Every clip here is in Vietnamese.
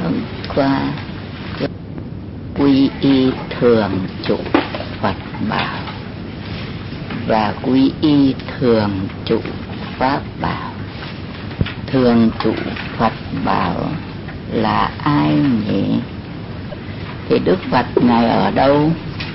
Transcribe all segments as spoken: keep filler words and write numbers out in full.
hôm qua quy y thường trụ Phật bảo và quy y thường trụ Pháp bảo. Thường trụ Phật bảo là ai nhỉ? Thì Đức Phật Ngài ở đâu?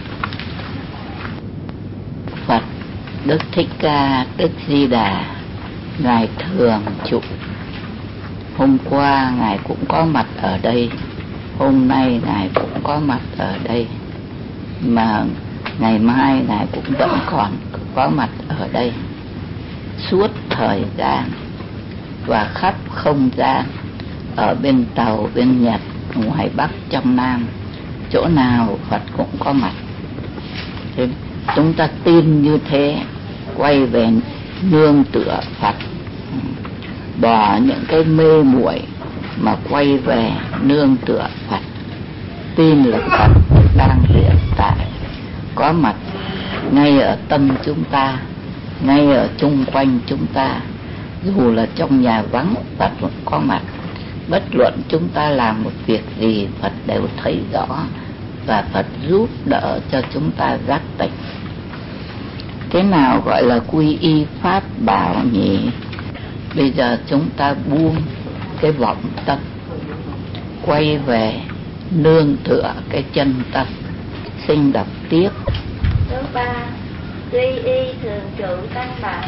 Phật Đức Thích Ca, Đức Di Đà, Ngài thường trụ. Hôm qua Ngài cũng có mặt ở đây, hôm nay Ngài cũng có mặt ở đây, mà ngày mai Ngài cũng vẫn còn có mặt ở đây. Suốt thời gian và khắp không gian, ở bên Tàu, bên Nhật, ngoài Bắc, trong Nam, chỗ nào Phật cũng có mặt. Thế chúng ta tin như thế, quay về nương tựa Phật, bỏ những cái mê muội mà quay về nương tựa Phật, tin là Phật đang hiện tại, có mặt ngay ở tâm chúng ta, ngay ở chung quanh chúng ta. Dù là trong nhà vắng, Phật vẫn có mặt. Bất luận chúng ta làm một việc gì, Phật đều thấy rõ, và Phật giúp đỡ cho chúng ta giác tỉnh. Thế nào gọi là quy y Pháp bảo nhỉ? Bây giờ chúng ta buông cái vọng tâm, quay về nương tựa cái chân tâm. Xin đọc tiếp. Thứ ba, quy y thường trụ Tăng Bảo.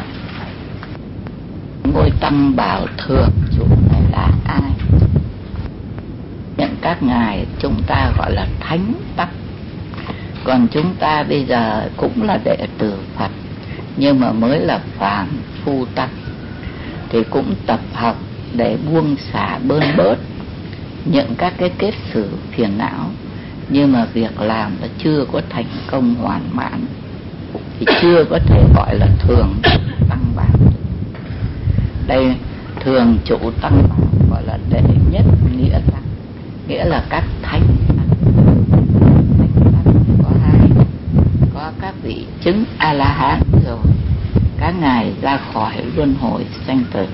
Ngôi Tăng Bảo thường trụ này là ai? Những các ngài chúng ta gọi là thánh tăng. Còn chúng ta bây giờ cũng là đệ tử Phật, nhưng mà mới là phàm phu tăng, thì cũng tập học để buông xả bơn bớt những các cái kết xử phiền não, nhưng mà việc làm nó chưa có thành công hoàn mãn, thì chưa có thể gọi là thường tăng bảo. Đây thường trụ tăng bảo gọi là đệ nhất nghĩa tăng, nghĩa là các thánh tăng. Thánh tăng có hai, có các vị chứng A La Hán rồi, các ngài ra khỏi luân hồi sanh tử.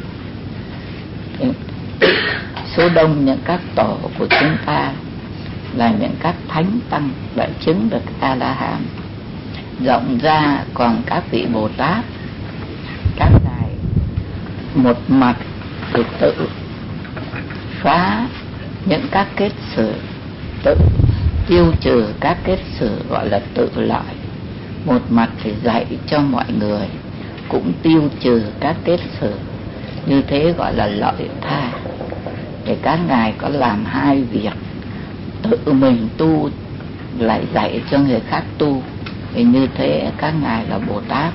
Số đông những các tổ của chúng ta là những các thánh tăng đã chứng được A La Hán. Rộng ra còn các vị Bồ Tát, các ngài một mặt thì tự phá những các kết xử, tự tiêu trừ các kết xử gọi là tự lợi, một mặt thì dạy cho mọi người cũng tiêu trừ các kết xử, như thế gọi là lợi tha. Để các ngài có làm hai việc, tự mình tu lại dạy cho người khác tu, thì như thế các ngài là Bồ Tát.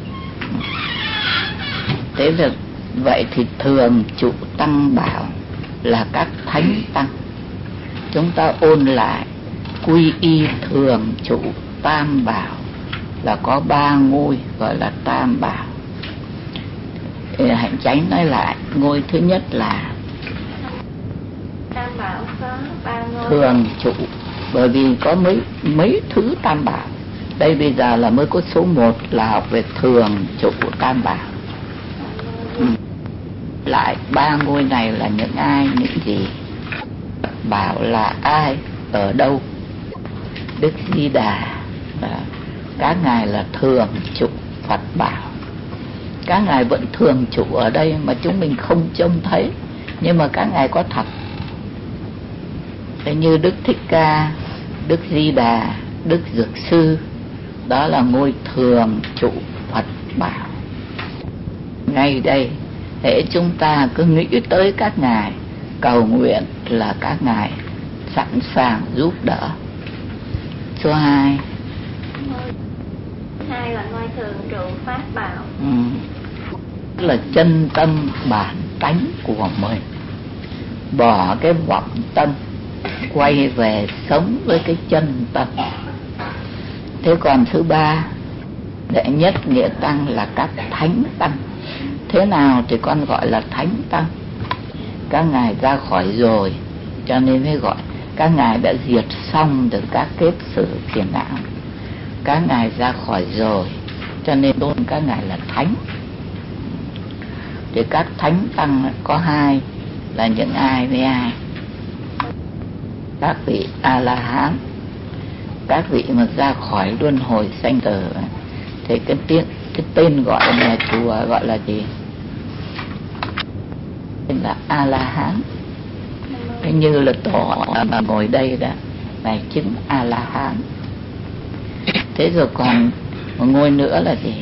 Thế là vậy thì thường trụ Tăng Bảo là các thánh tăng. Chúng ta ôn lại quy y thường trụ Tam Bảo là có ba ngôi gọi là Tam Bảo. Hạnh Chánh nói lại, ngôi thứ nhất là Tam Bảo có ba ngôi thường trụ, bởi vì có mấy mấy thứ Tam Bảo. Đây bây giờ là mới có số một là học về thường trụ Tam Bảo. Ừ. Lại ba ngôi này là những ai, những gì? Bảo là ai, ở đâu? Đức Di Đà, các ngài là thường trụ Phật bảo. Các ngài vẫn thường trụ ở đây mà chúng mình không trông thấy, nhưng mà các ngài có thật. Thế như Đức Thích Ca, Đức Di Đà, Đức Dược Sư, đó là ngôi thường trụ Phật bảo. Ngay đây, hễ chúng ta cứ nghĩ tới các ngài, cầu nguyện là các ngài sẵn sàng giúp đỡ. Số hai. Hai là ngôi thường trụ Pháp bảo. Ừ. Là chân tâm bản tánh của mình, bỏ cái vọng tâm, quay về sống với cái chân tâm. Thế còn thứ ba, đệ nhất nghĩa tăng là các thánh tăng. Thế nào thì con gọi là thánh tăng? Các ngài ra khỏi rồi, cho nên mới gọi. Các ngài đã diệt xong được các kết xử phiền não. Các ngài ra khỏi rồi, cho nên tôn các ngài là thánh. Thì các thánh tăng có hai, là những ai với ai? các vị A La Hán, các vị mà ra khỏi luân hồi sanh tử, thì cái tiếng cái tên gọi nhà chùa gọi là gì? Tên là A La Hán. Cái như là tổ mà ngồi đây đó là chứng A La Hán. Thế rồi còn một ngôi nữa là gì?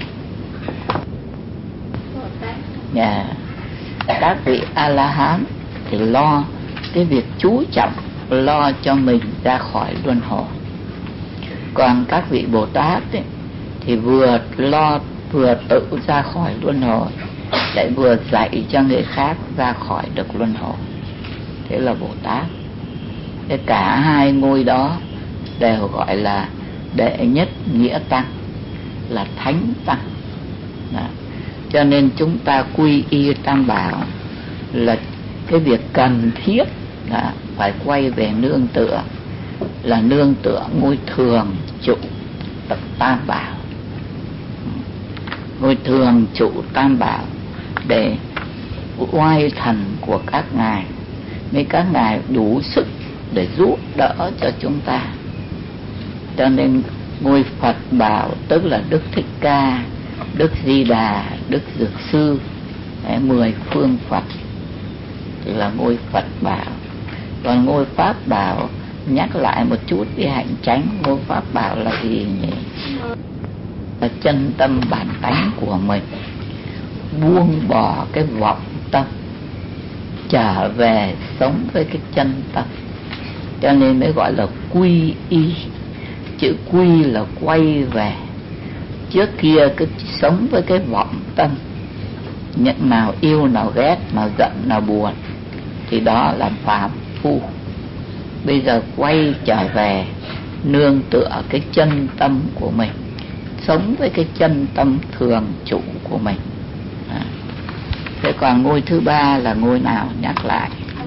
Yeah. Các vị A La Hán thì lo cái việc chú trọng, lo cho mình ra khỏi luân hồi. Còn các vị Bồ Tát ấy, thì vừa lo vừa tự ra khỏi luân hồi, lại vừa dạy cho người khác ra khỏi được luân hồi. Thế là Bồ Tát. Thế cả hai ngôi đó đều gọi là đệ nhất nghĩa tăng, là thánh tăng. Đó. Cho nên chúng ta quy y Tam Bảo là cái việc cần thiết là phải quay về nương tựa, là nương tựa ngôi thường trụ tập Tam Bảo, ngôi thường trụ Tam Bảo, để oai thần của các ngài, mấy các ngài đủ sức để giúp đỡ cho chúng ta. Cho nên ngôi Phật Bảo tức là Đức Thích Ca, Đức Di Đà, Đức Dược Sư, đấy, mười phương Phật là ngôi Phật Bảo. Còn ngôi Pháp Bảo, nhắc lại một chút đi hạnh chánh, ngôi Pháp Bảo là gì nhỉ? Là chân tâm bản tánh của mình, buông bỏ cái vọng tâm, trở về sống với cái chân tâm. Cho nên mới gọi là quy y. Chữ quy là quay về. Trước kia cứ sống với cái vọng tâm, nhận nào yêu, nào ghét, nào giận, nào buồn, thì đó là phàm phu. Bây giờ quay trở về nương tựa cái chân tâm của mình, sống với cái chân tâm thường trụ của mình. À. Thế còn ngôi thứ ba là ngôi nào? Nhắc lại.